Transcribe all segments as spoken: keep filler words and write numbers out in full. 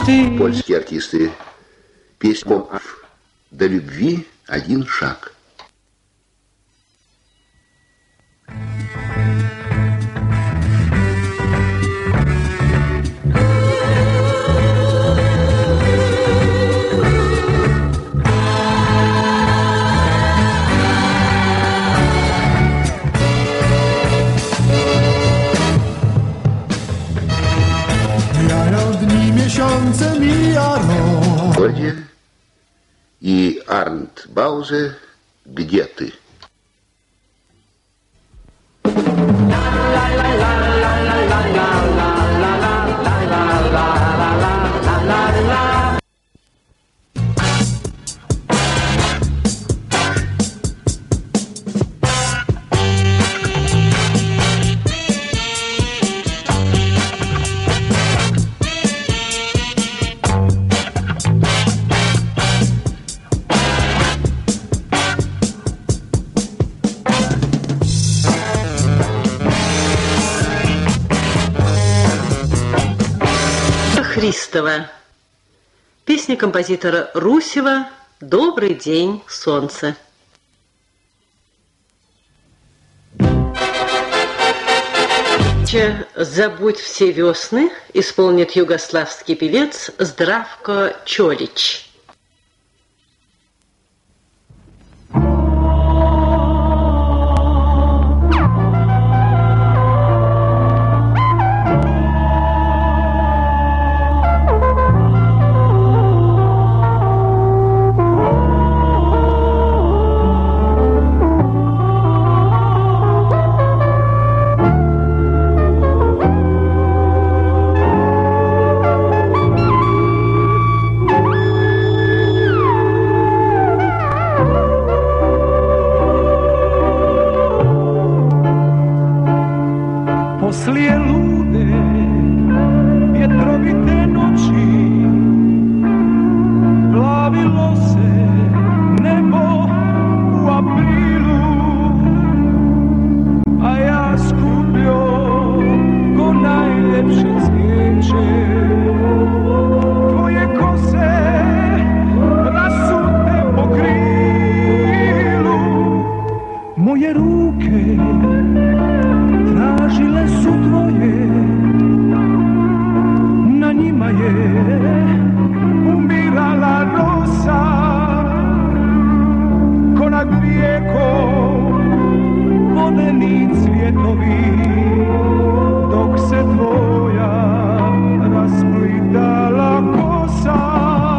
мечты. Польские артисты. Песня «До любви один шаг». Miesiące mijają. Городе и Арнт Баузе «Где ты?». Христова. Песня композитора Русева «Добрый день, солнце». «Забудь все весны» исполнит югославский певец Здравко Чолич. Poslije lude vjetrovite noći plavilo se nebo u aprilu, a ja skupio ko najljepše cvijeće tvoje kose rasute po krilu, moje ruke tražile su tvoje, na njima je umirala rosa, ko nad rijekom vodeni cvjetovi, dok se tvoja rasplitala kosa.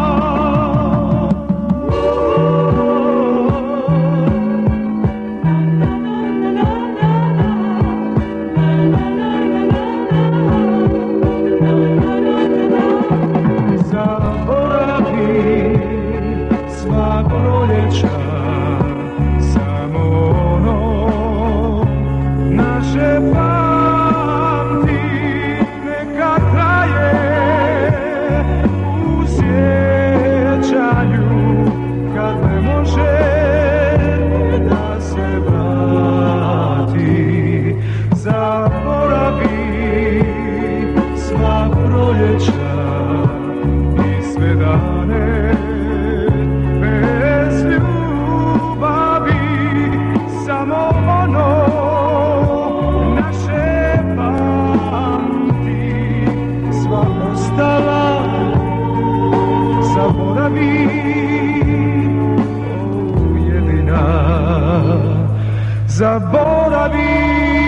Zaboravi.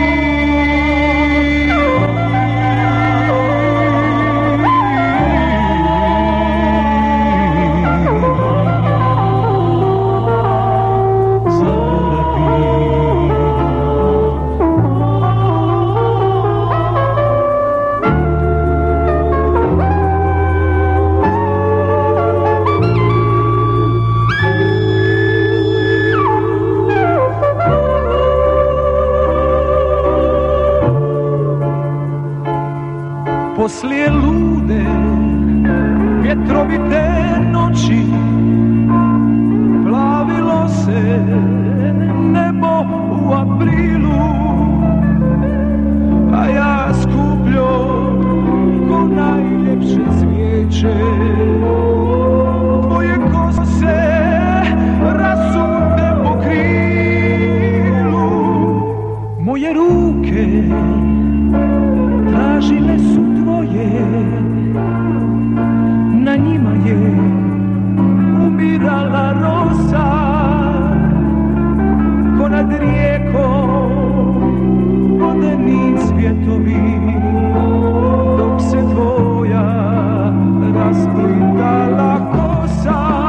Poslije lude vjetrovite noći plavilo se nebo u aprilu, a ja skupljo ko najljepše cvijeće plače. Tvoje kose rasunte po krilu, moje ruke tražile su tvoje, na njima je umirala rosa, ko nad rijekom vodeni cvjetovi, dok se tvoja rasplitala kosa.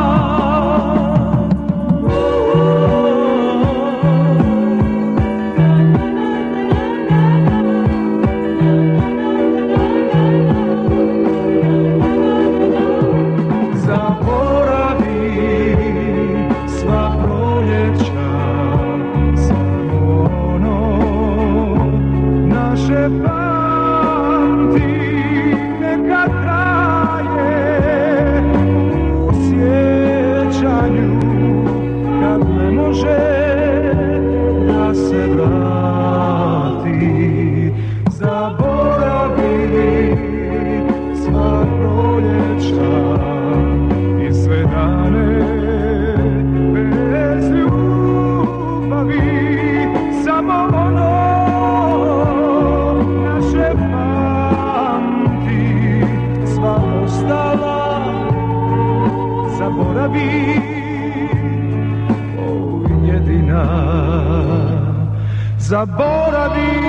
Zaboravi.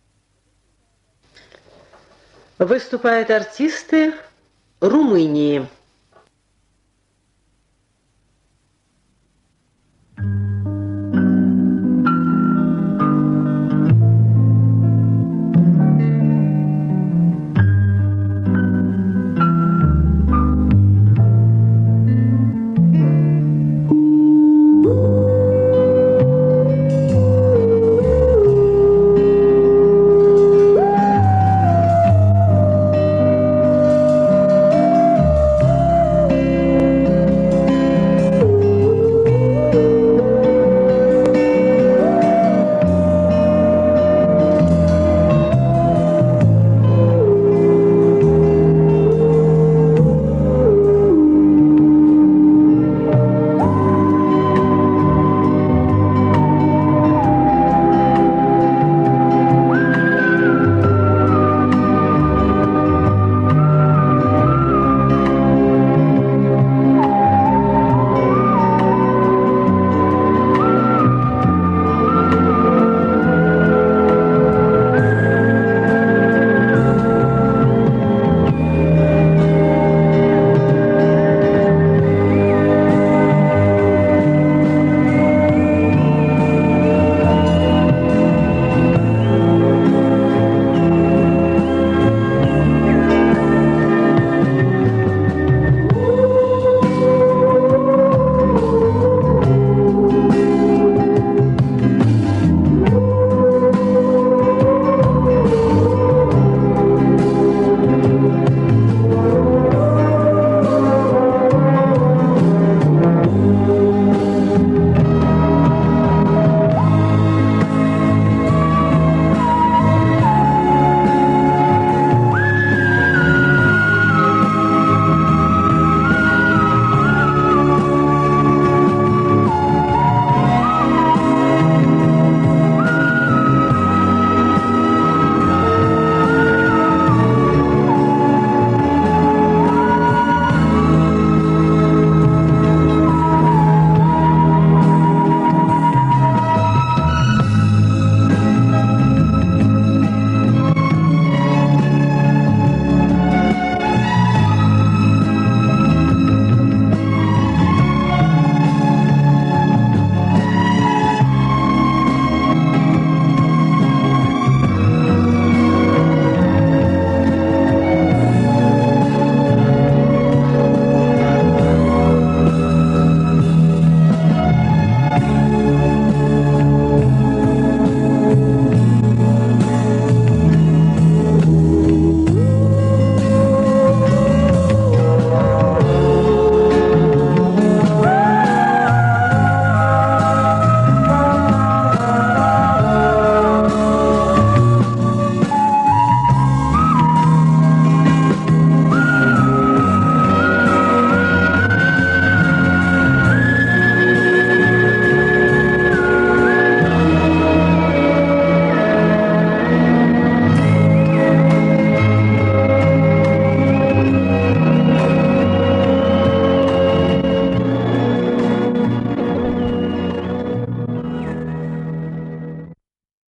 Выступают артисты Румынии.